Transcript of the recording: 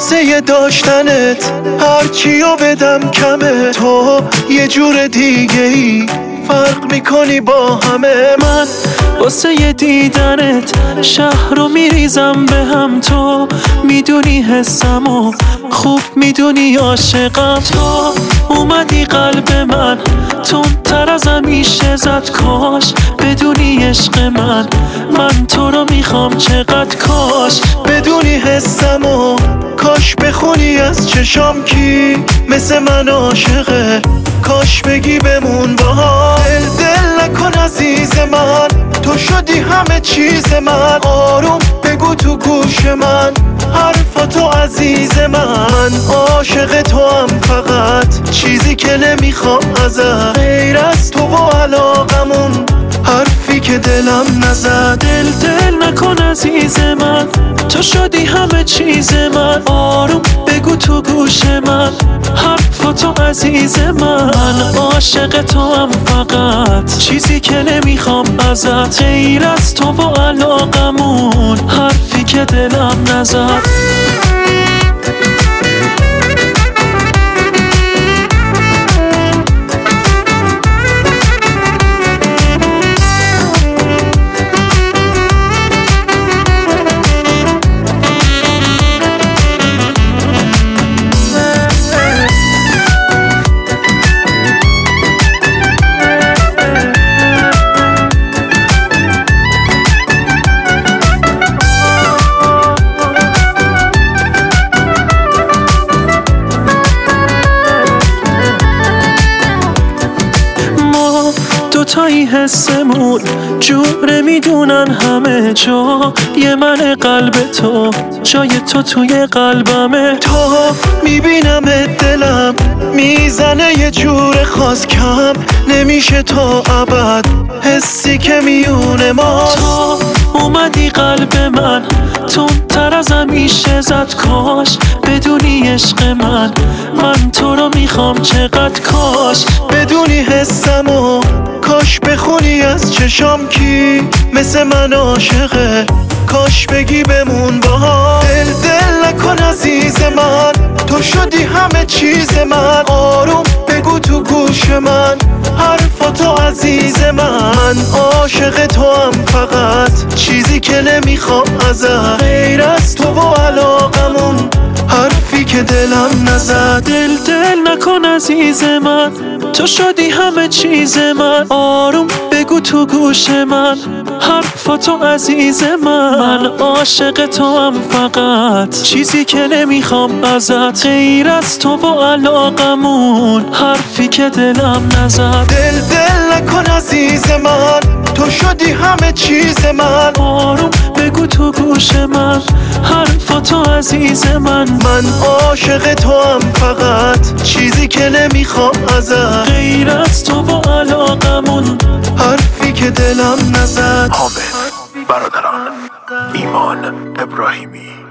واسه داشتنت هرچیو بدم کمه. تو یه جور دیگه ای فرق میکنی با همه. من واسه دیدنت شهر رو میریزم به هم. تو میدونی حسمو خوب میدونی عاشقم. تو اومدی قلب من تندتر از همیشه زد. کاش بدونی عشق من تو رو میخوام چقدر. کاش بدونی حسمو کاش بخونی از چشام کی مثل من عاشقه. کاش بگی بمون با هم. دل نکن عزیز من تو شدی همه چیز من. آروم بگو تو گوش من حرفاتو عزیز من. عاشق تو هم فقط چیزی که نمیخوام ازت غیر از تو و علاقمون حرفی که دلم نزد. دل نکن عزیز من تو شدی همه چیز من. آروم بگو تو گوش من حرفاتو عزیز من. عاشق تو هم فقط چیزی که نمیخوام ازت غیر از تو و علاقمون حرفی که دلم نزد. دوتایی حسمون جوره میدونن همه جا. یه من قلب تو جای تو توی قلبمه. تو میبینم دلم میزنه یه جور خاص. کم نمیشه تا ابد حسی که میونه ما. تو اومدی قلب من تندتر از همیشه زد. کاش بدونی عشق من تو رو میخوام چقدر. کاش بدونی حسمو کاش بخونی از چشام کی مثل من عاشقه. کاش بگی بمون با هم. دل نکن عزیز من تو شدی همه چیز من. آروم بگو تو گوش من حرفاتو عزیز من. عاشق تو هم فقط چیزی که نمیخوام ازت غیر از تو و علاقمون حرفی که دلم نزد. دل نکن عزیز من تو شدی همه چیز من. آروم بگو تو گوش من حرفاتو عزیز من. عاشق تو هم فقط چیزی که نمیخوام ازت غیر از تو و علاقمون حرفی که دلم نزد. دل نکن عزیز من تو شدی همه چیز من. آروم بگو تو گوش من حرفاتو عزیز من. عاشق تو هم فقط چیزی که نمیخوام ازت غیر از تو و علاقمون حرفی که دلم نزد. حامد برادران ایمان ابراهیمی.